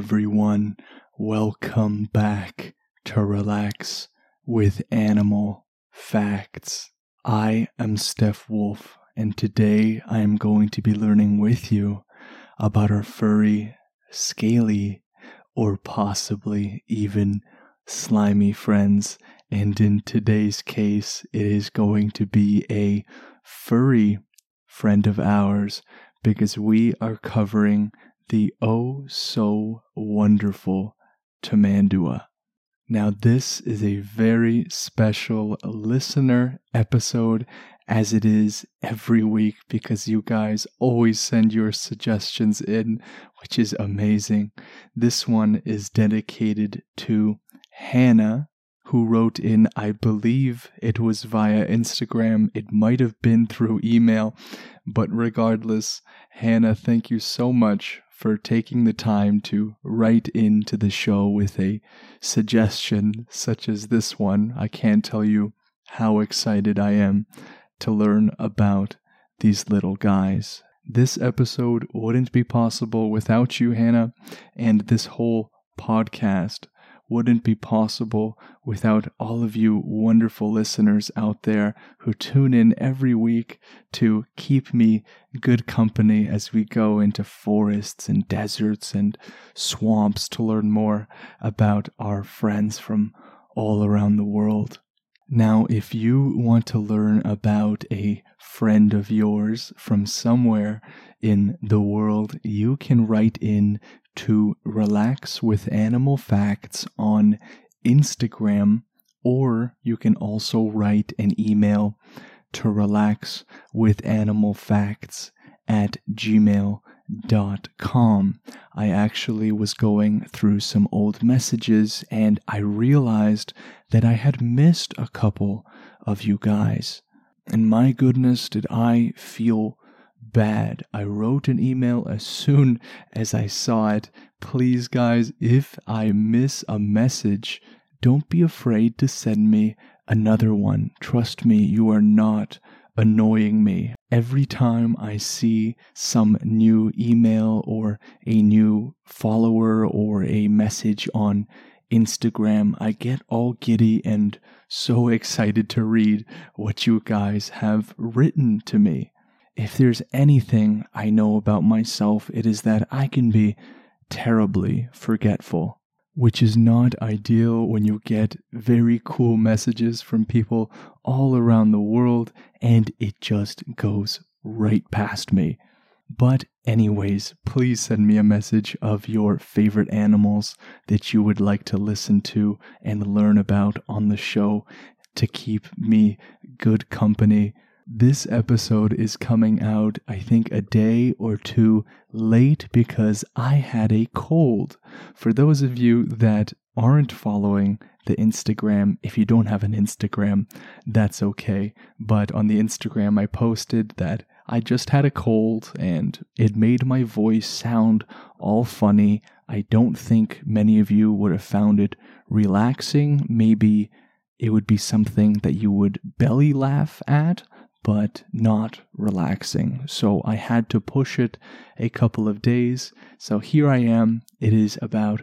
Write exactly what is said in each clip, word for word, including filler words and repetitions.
everyone. Welcome back to Relax with Animal Facts. I am Steph Wolf, and today I am going to be learning with you about our furry, scaly, or possibly even slimy friends. And in today's case, it is going to be a furry friend of ours because we are covering the oh so wonderful Tamandua. Now this is a very special listener episode, as it is every week, because you guys always send your suggestions in, which is amazing. This one is dedicated to Hannah, who wrote in, I believe it was via Instagram. It might have been through email, but regardless, Hannah, thank you so much for taking the time to write into the show with a suggestion such as this one. I can't tell you how excited I am to learn about these little guys. This episode wouldn't be possible without you, Hannah, and this whole podcast wouldn't be possible without all of you wonderful listeners out there who tune in every week to keep me good company as we go into forests and deserts and swamps to learn more about our friends from all around the world. Now, if you want to learn about a friend of yours from somewhere in the world, you can write in to Relax with Animal Facts on Instagram, or you can also write an email to relax with animal facts at gmail dot com. I actually was going through some old messages and I realized that I had missed a couple of you guys. And my goodness, did I feel bad. I wrote an email as soon as I saw it. Please, guys, if I miss a message, don't be afraid to send me another one. Trust me, you are not annoying me. Every time I see some new email or a new follower or a message on Instagram, I get all giddy and so excited to read what you guys have written to me. If there's anything I know about myself, it is that I can be terribly forgetful, which is not ideal when you get very cool messages from people all around the world and it just goes right past me. But anyways, please send me a message of your favorite animals that you would like to listen to and learn about on the show to keep me good company. This episode is coming out, I think, a day or two late because I had a cold. For those of you that aren't following the Instagram, if you don't have an Instagram, that's okay. But on the Instagram, I posted that I just had a cold and it made my voice sound all funny. I don't think many of you would have found it relaxing. Maybe it would be something that you would belly laugh at, but not relaxing. So I had to push it a couple of days. So here I am. It is about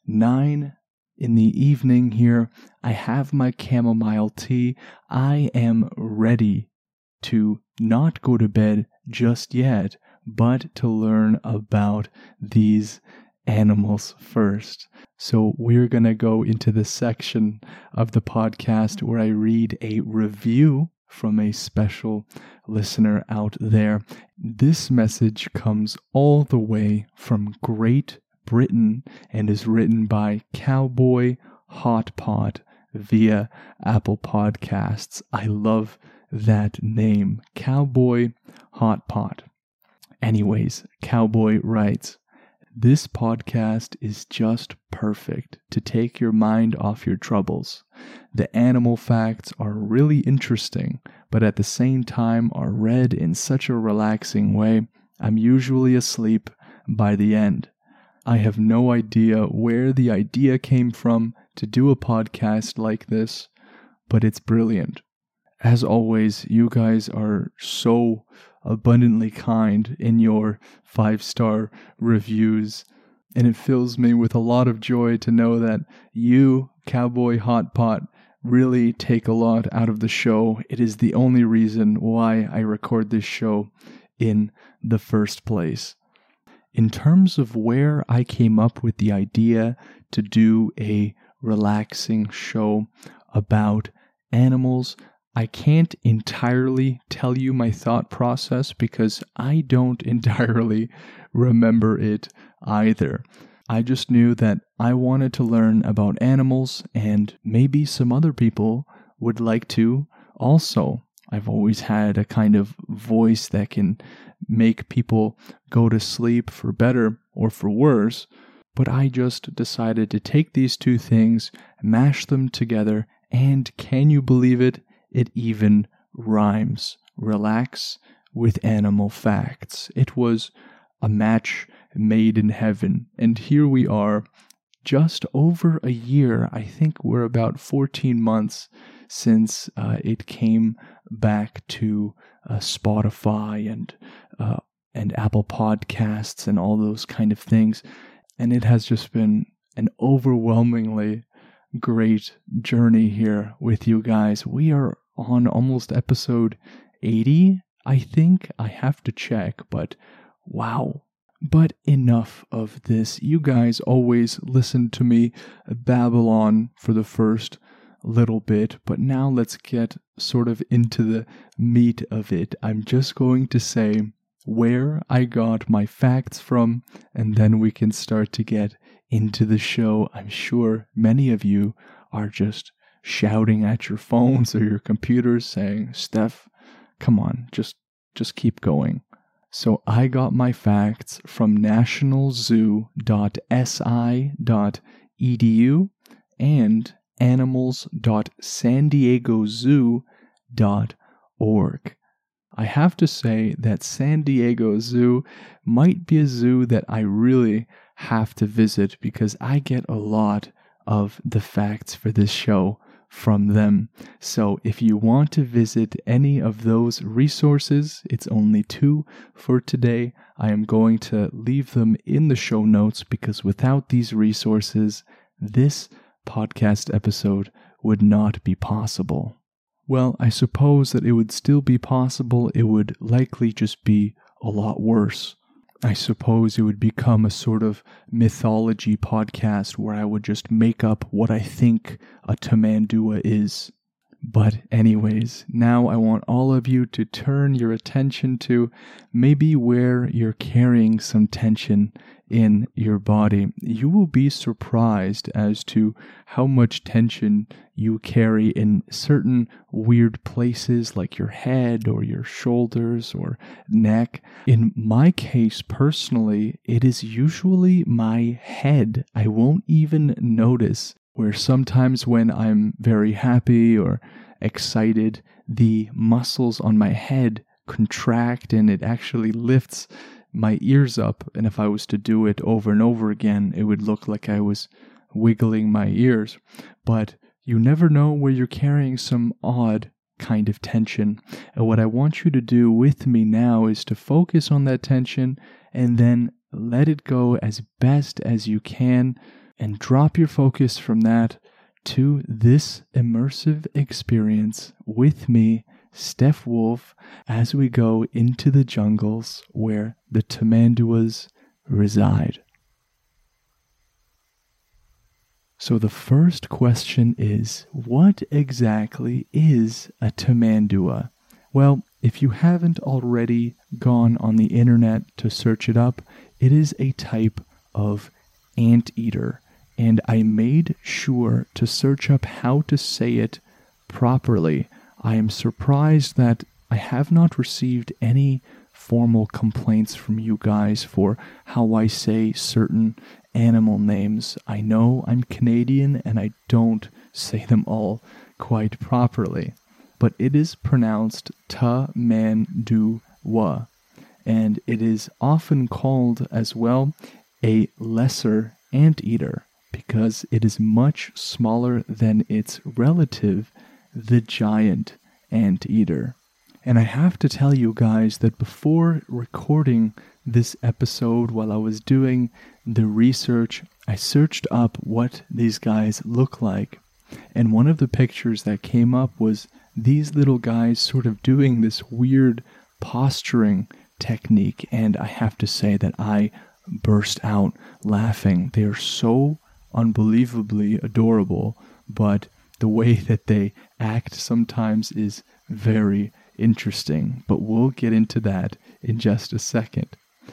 nine in the evening here. I have my chamomile tea. I am ready to not go to bed just yet, but to learn about these animals first. So we're going to go into the section of the podcast where I read a review from a special listener out there. This message comes all the way from Great Britain and is written by Cowboy Hot Pot via Apple Podcasts. I love that name, Cowboy Hot Pot. Anyways, Cowboy writes, this podcast is just perfect to take your mind off your troubles. The animal facts are really interesting, but at the same time are read in such a relaxing way, I'm usually asleep by the end. I have no idea where the idea came from to do a podcast like this, but it's brilliant. As always, you guys are so abundantly kind in your five-star reviews. and it fills me with a lot of joy to know that you, Cowboy Hot Pot, really take a lot out of the show. It is the only reason why I record this show in the first place. In terms of where I came up with the idea to do a relaxing show about animals, I can't entirely tell you my thought process because I don't entirely remember it either. I just knew that I wanted to learn about animals and maybe some other people would like to also. I've always had a kind of voice that can make people go to sleep for better or for worse, but I just decided to take these two things, mash them together, and can you believe it? It even rhymes. Relax with animal facts. It was a match made in heaven. And here we are, just over a year. I think we're about fourteen months since uh, it came back to uh, Spotify and uh, and Apple Podcasts and all those kind of things. And it has just been an overwhelmingly great journey here with you guys. We are on almost episode eighty, I think. I have to check, but wow. But enough of this. You guys always listen to me babble on for the first little bit, but now let's get sort of into the meat of it. I'm just going to say where I got my facts from, and then we can start to get into the show. I'm sure many of you are just shouting at your phones or your computers saying, Steph, come on, just just keep going. So I got my facts from national zoo dot s i dot e d u and animals dot san diego zoo dot org. I have to say that San Diego Zoo might be a zoo that I really have to visit because I get a lot of the facts for this show from them. So if you want to visit any of those resources, it's only two for today. I am going to leave them in the show notes because without these resources, this podcast episode would not be possible. Well, I suppose that it would still be possible. It would likely just be a lot worse. I suppose it would become a sort of mythology podcast where I would just make up what I think a tamandua is. But anyways, now I want all of you to turn your attention to maybe where you're carrying some tension in your body. You will be surprised as to how much tension you carry in certain weird places like your head or your shoulders or neck. In my case, personally, it is usually my head. I won't even notice, where sometimes when I'm very happy or excited, the muscles on my head contract and it actually lifts my ears up, and if I was to do it over and over again, it would look like I was wiggling my ears. But you never know where you're carrying some odd kind of tension. And what I want you to do with me now is to focus on that tension and then let it go as best as you can and drop your focus from that to this immersive experience with me, Steph Wolf, as we go into the jungles where the tamanduas reside. So the first question is, what exactly is a tamandua? Well, if you haven't already gone on the internet to search it up, it is a type of anteater, and I made sure to search up how to say it properly. I am surprised that I have not received any formal complaints from you guys for how I say certain animal names. I know I'm Canadian and I don't say them all quite properly, but it is pronounced ta-man-du-wa, and it is often called as well a lesser anteater because it is much smaller than its relative, the giant anteater. And I have to tell you guys that before recording this episode, while I was doing the research, I searched up what these guys look like. And one of the pictures that came up was these little guys sort of doing this weird posturing technique. And I have to say that I burst out laughing. They are so unbelievably adorable, but the way that they act sometimes is very interesting. But we'll get into that in just a second.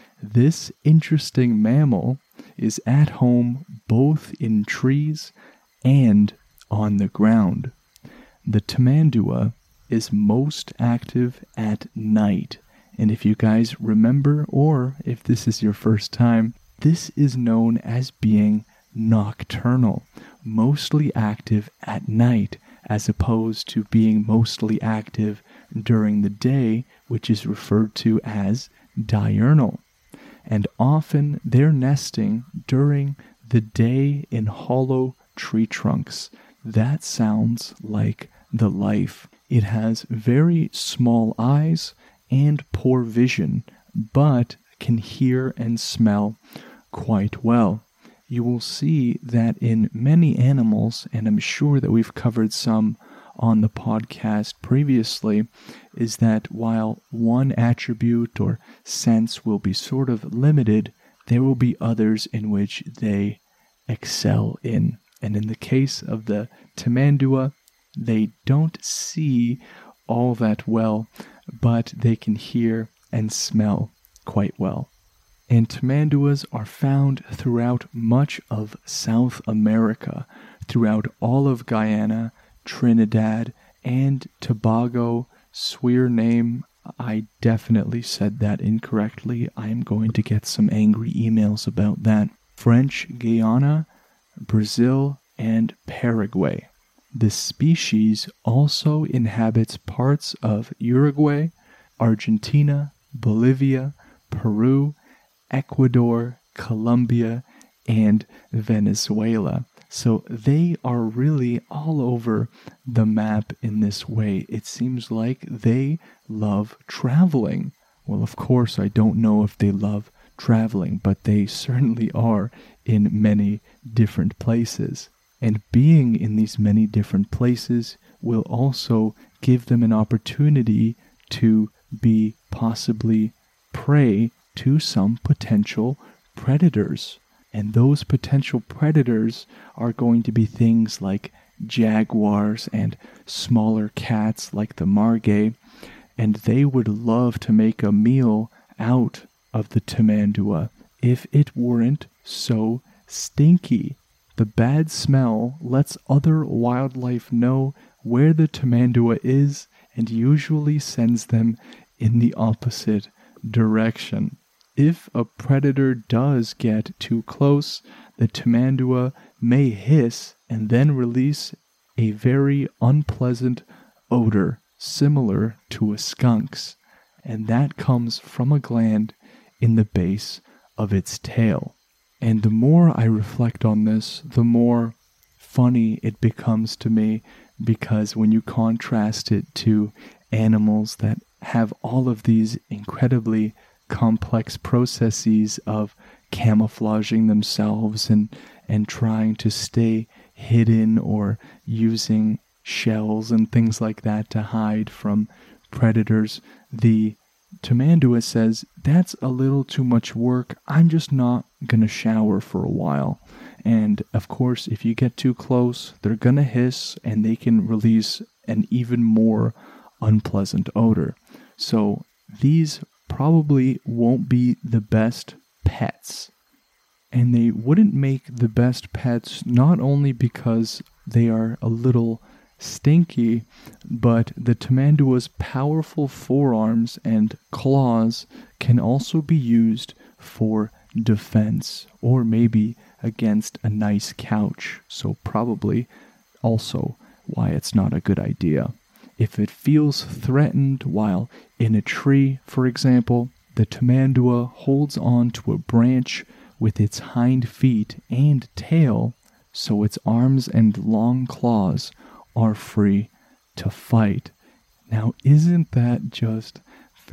This interesting mammal is at home both in trees and on the ground. The tamandua is most active at night. And if you guys remember, or if this is your first time, this is known as being nocturnal, mostly active at night, as opposed to being mostly active during the day, which is referred to as diurnal. And often they're nesting during the day in hollow tree trunks. That sounds like the life. It has very small eyes and poor vision, but can hear and smell quite well. You will see that in many animals, and I'm sure that we've covered some on the podcast previously, is that while one attribute or sense will be sort of limited, there will be others in which they excel in. And in the case of the tamandua, they don't see all that well, but they can hear and smell quite well. And tamanduas are found throughout much of South America, throughout all of Guyana, Trinidad, and Tobago. Swear name, I definitely said that incorrectly. I am going to get some angry emails about that. French Guiana, Brazil, and Paraguay. This species also inhabits parts of Uruguay, Argentina, Bolivia, Peru, Ecuador, Colombia, and Venezuela. So they are really all over the map in this way. It seems like they love traveling. Well, of course, I don't know if they love traveling, but they certainly are in many different places. And being in these many different places will also give them an opportunity to be possibly prey to some potential predators. And those potential predators are going to be things like jaguars and smaller cats like the margay, and they would love to make a meal out of the tamandua if it weren't so stinky. The bad smell lets other wildlife know where the tamandua is and usually sends them in the opposite direction. If a predator does get too close, the tamandua may hiss and then release a very unpleasant odor similar to a skunk's, and that comes from a gland in the base of its tail. And the more I reflect on this, the more funny it becomes to me, because when you contrast it to animals that have all of these incredibly complex processes of camouflaging themselves and, and trying to stay hidden, or using shells and things like that to hide from predators, the tamandua says, that's a little too much work. I'm just not going to shower for a while. And of course, if you get too close, they're going to hiss and they can release an even more unpleasant odor. So these probably won't be the best pets. And they wouldn't make the best pets not only because they are a little stinky, but the tamandua's powerful forearms and claws can also be used for defense, or maybe against a nice couch. So probably also why it's not a good idea. If it feels threatened while in a tree, for example, the tamandua holds on to a branch with its hind feet and tail, so its arms and long claws are free to fight. Now, isn't that just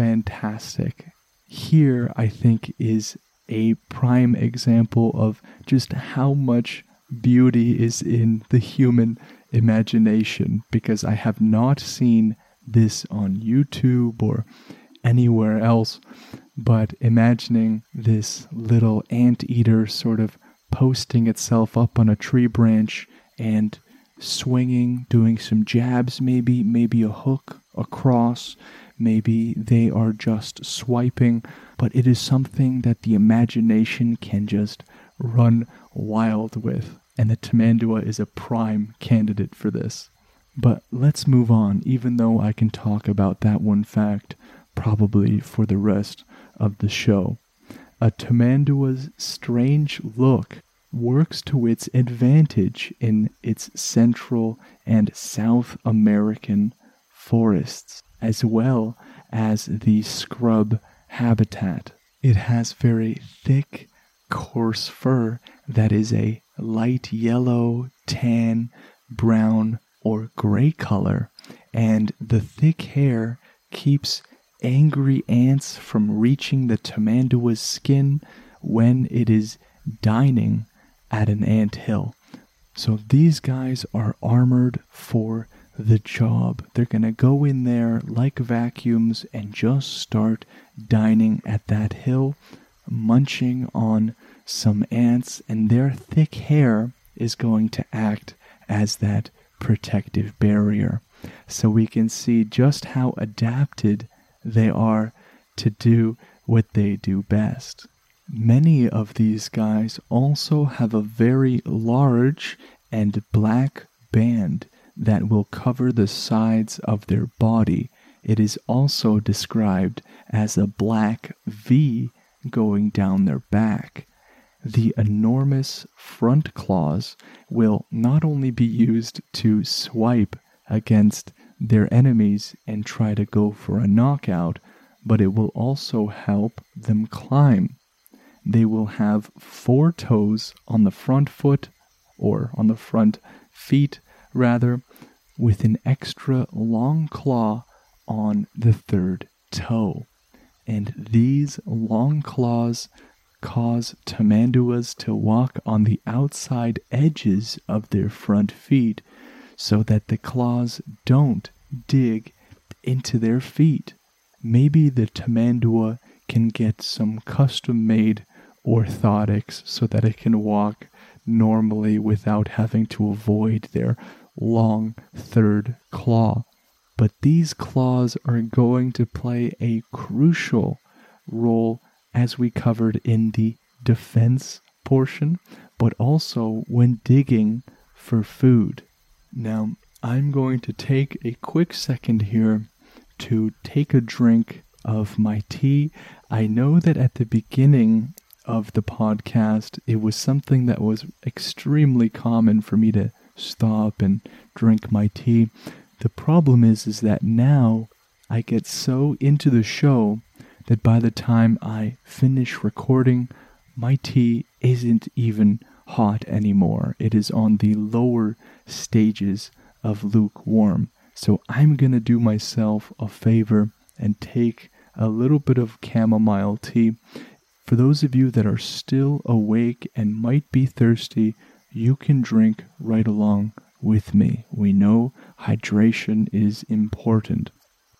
fantastic? Here, I think, is a prime example of just how much beauty is in the human imagination, because I have not seen this on YouTube or anywhere else, but imagining this little anteater sort of posting itself up on a tree branch and swinging, doing some jabs, maybe, maybe a hook, a cross, maybe they are just swiping, but it is something that the imagination can just run wild with, and the Tamandua is a prime candidate for this. But let's move on, even though I can talk about that one fact probably for the rest of the show. A Tamandua's strange look works to its advantage in its Central and South American forests, as well as the scrub habitat. It has very thick, coarse fur that is a light yellow, tan, brown, or gray color, and the thick hair keeps angry ants from reaching the Tamandua's skin when it is dining at an ant hill. So these guys are armored for the job. They're gonna go in there like vacuums and just start dining at that hill, munching on some ants, and their thick hair is going to act as that protective barrier. So we can see just how adapted they are to do what they do best. Many of these guys also have a very large and black band that will cover the sides of their body. It is also described as a black V going down their back. The enormous front claws will not only be used to swipe against their enemies and try to go for a knockout, but it will also help them climb. They will have four toes on the front foot, or on the front feet rather, with an extra long claw on the third toe. And these long claws cause tamanduas to walk on the outside edges of their front feet so that the claws don't dig into their feet. Maybe the tamandua can get some custom-made orthotics so that it can walk normally without having to avoid their long third claw. But these claws are going to play a crucial role, as we covered in the defense portion, but also when digging for food. Now, I'm going to take a quick second here to take a drink of my tea. I know that at the beginning of the podcast, it was something that was extremely common for me to stop and drink my tea. The problem is, is that now I get so into the show that by the time I finish recording, my tea isn't even hot anymore. It is on the lower stages of lukewarm. So I'm going to do myself a favor and take a little bit of chamomile tea. For those of you that are still awake and might be thirsty, you can drink right along with me. We know hydration is important.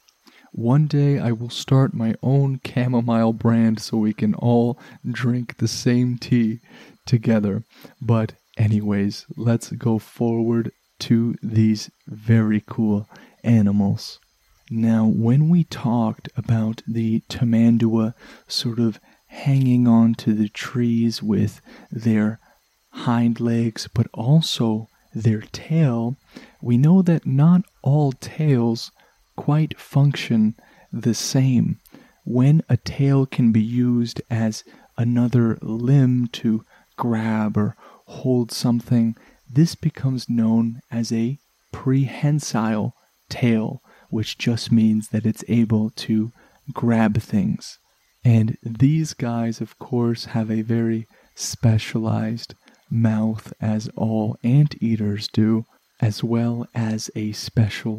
One day I will start my own chamomile brand so we can all drink the same tea together. But anyways, let's go forward to these very cool animals. Now, when we talked about the tamandua sort of hanging on to the trees with their hind legs, but also their tail, we know that not all tails quite function the same. When a tail can be used as another limb to grab or hold something, this becomes known as a prehensile tail, which just means that it's able to grab things. And these guys, of course, have a very specialized mouth, as all anteaters do, as well as a special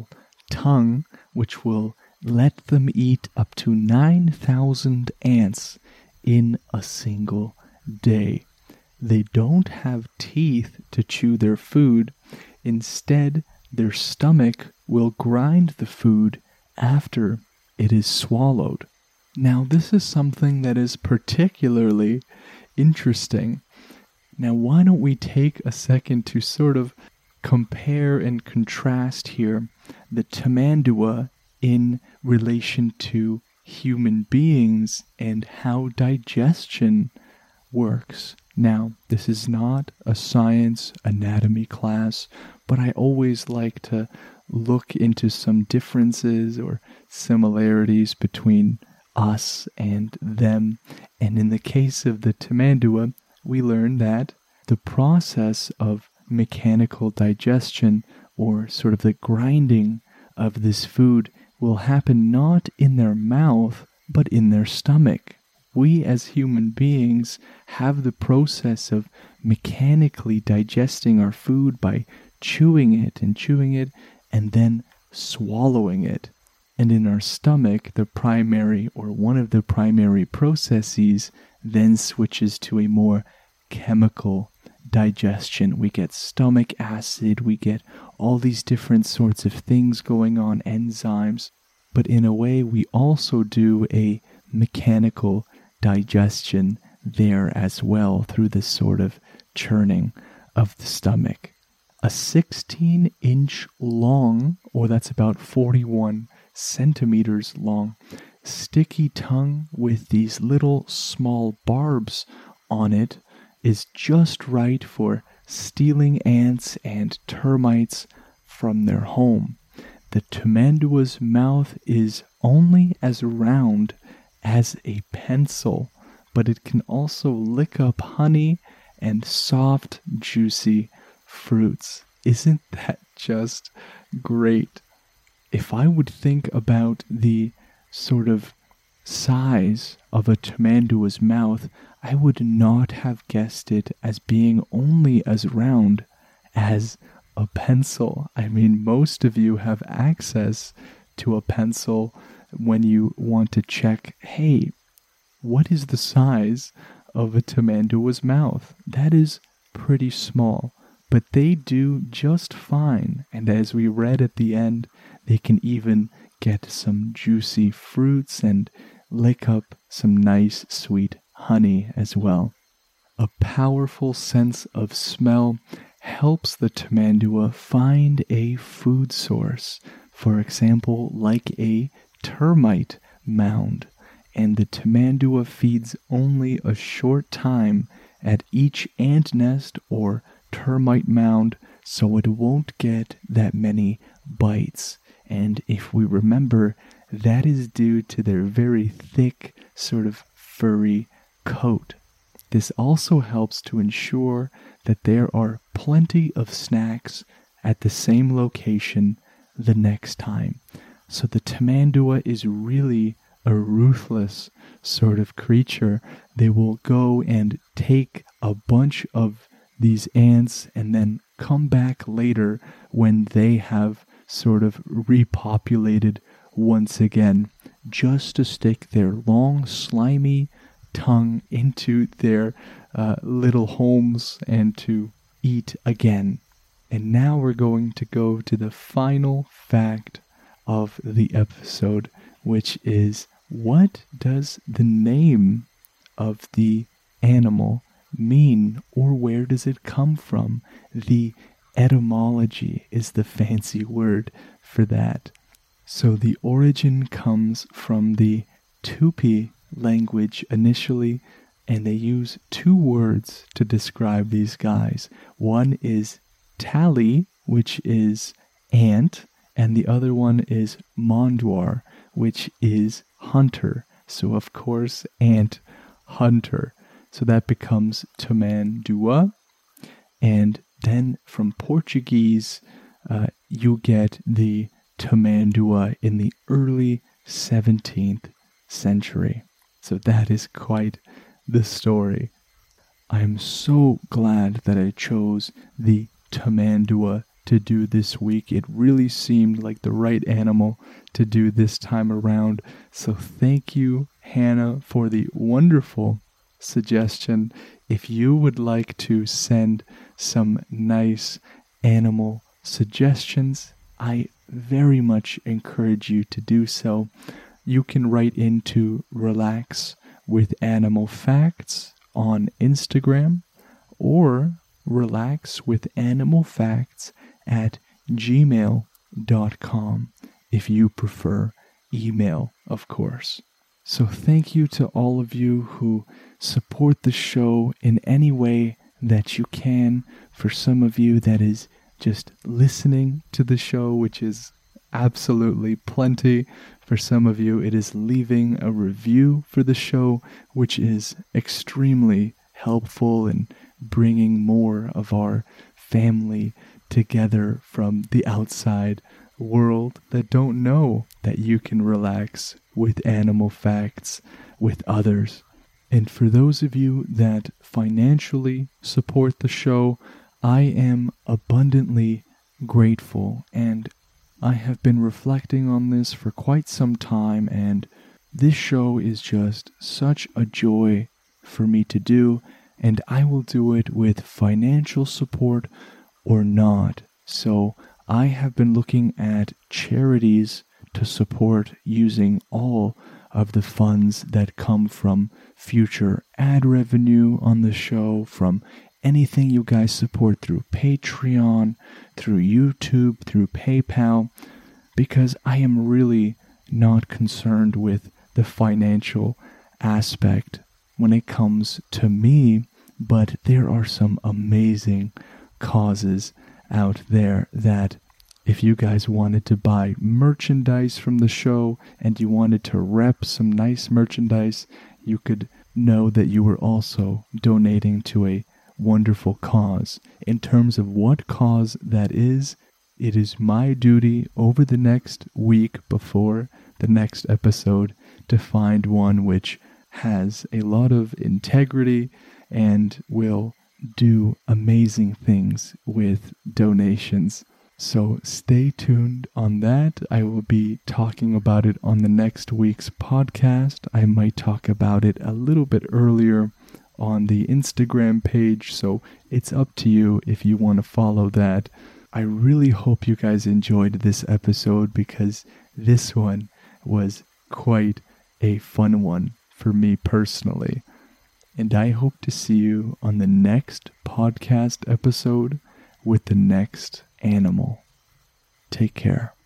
tongue, which will let them eat up to nine thousand ants in a single day. They don't have teeth to chew their food. Instead, their stomach will grind the food after it is swallowed. Now, this is something that is particularly interesting. Now, why don't we take a second to sort of compare and contrast here the Tamandua in relation to human beings and how digestion works. Now, this is not a science anatomy class, but I always like to look into some differences or similarities between us and them. And in the case of the Tamandua, we learn that the process of mechanical digestion, or sort of the grinding of this food, will happen not in their mouth, but in their stomach. We as human beings have the process of mechanically digesting our food by chewing it and chewing it and then swallowing it. And in our stomach, the primary or one of the primary processes then switches to a more chemical digestion. We get stomach acid, we get all these different sorts of things going on, enzymes. But in a way, we also do a mechanical digestion there as well through this sort of churning of the stomach. A sixteen inch long, or that's about forty-one centimeters long, sticky tongue with these little small barbs on it is just right for stealing ants and termites from their home. The Tamandua's mouth is only as round as a pencil, but it can also lick up honey and soft, juicy fruits. Isn't that just great? If I would think about the sort of size of a Tamandua's mouth, I would not have guessed it as being only as round as a pencil. I mean, most of you have access to a pencil when you want to check, hey, what is the size of a Tamandua's mouth? That is pretty small, but they do just fine. And as we read at the end, they can even get some juicy fruits and lick up some nice sweet honey as well. A powerful sense of smell helps the Tamandua find a food source, for example, like a termite mound, and the Tamandua feeds only a short time at each ant nest or termite mound, so it won't get that many bites. And if we remember, that is due to their very thick, sort of furry coat. This also helps to ensure that there are plenty of snacks at the same location the next time. So the Tamandua is really a ruthless sort of creature. They will go and take a bunch of these ants and then come back later when they have sort of repopulated once again, just to stick their long, slimy tongue into their uh, little homes and to eat again. And now we're going to go to the final fact of the episode, which is, what does the name of the animal mean, or where does it come from? The etymology is the fancy word for that. So the origin comes from the Tupi language initially, and they use two words to describe these guys. One is tali, which is ant, and the other one is mondwar, which is hunter. So of course, ant hunter. So that becomes Tamandua. And then from Portuguese, uh, you get the Tamandua in the early seventeenth century. So that is quite the story. I am so glad that I chose the Tamandua to do this week. It really seemed like the right animal to do this time around. So thank you, Hannah, for the wonderful suggestion. If you would like to send some nice animal suggestions, I very much encourage you to do so. You can write into Relax with Animal Facts on Instagram or Relax with Animal Facts at gmail dot com if you prefer email, of course. So thank you to all of you who support the show in any way that you can. For some of you, that is just listening to the show, which is absolutely plenty. For some of you, it is leaving a review for the show, which is extremely helpful in bringing more of our family together from the outside world that don't know that you can relax with Animal Facts with others. And for those of you that financially support the show, I am abundantly grateful, and I have been reflecting on this for quite some time, and this show is just such a joy for me to do, and I will do it with financial support or not. So I have been looking at charities to support using all of the funds that come from future ad revenue on the show, from anything you guys support through Patreon, through YouTube, through PayPal, because I am really not concerned with the financial aspect when it comes to me, but there are some amazing causes out there that if you guys wanted to buy merchandise from the show and you wanted to rep some nice merchandise, you could know that you were also donating to a wonderful cause. In terms of what cause that is, it is my duty over the next week before the next episode to find one which has a lot of integrity and will do amazing things with donations. So stay tuned on that. I will be talking about it on the next week's podcast. I might talk about it a little bit earlier on the Instagram page, so it's up to you if you want to follow that. I really hope you guys enjoyed this episode, because this one was quite a fun one for me personally. And I hope to see you on the next podcast episode with the next animal. Take care.